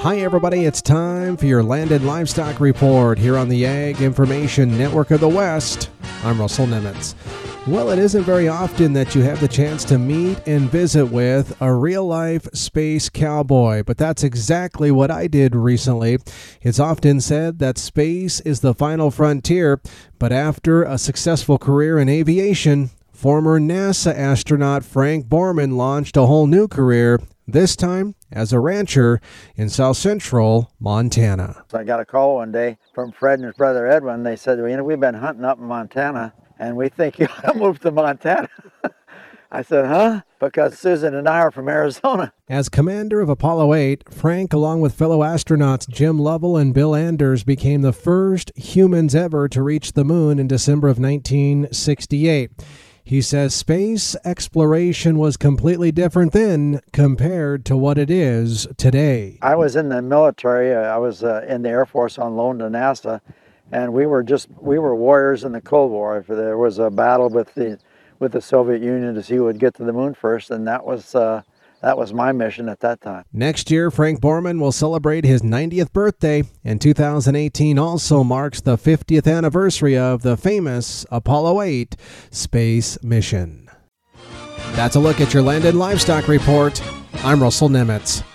Hi, everybody. It's time for your Landed Livestock Report here on the Ag Information Network of the West. I'm Russell Nemitz. Well, it isn't very often that you have the chance to meet and visit with a real-life space cowboy, but that's exactly what I did recently. It's often said that space is the final frontier, but after a successful career in aviation, former NASA astronaut Frank Borman launched a whole new career, this time as a rancher in South Central Montana. So I got a call one day from Fred and his brother Edwin. They said, well, we've been hunting up in Montana, and we think you ought to move to Montana. I said, huh? Because Susan and I are from Arizona. As commander of Apollo 8, Frank, along with fellow astronauts Jim Lovell and Bill Anders, became the first humans ever to reach the moon in December of 1968. He says space exploration was completely different then compared to what it is today. I was in the military. I was in the Air Force on loan to NASA, and we were warriors in the Cold War. If there was a battle with the Soviet Union to see who would get to the moon first, and that was my mission at that time. Next year, Frank Borman will celebrate his 90th birthday, and 2018 also marks the 50th anniversary of the famous Apollo 8 space mission. That's a look at your Landed Livestock Report. I'm Russell Nemitz.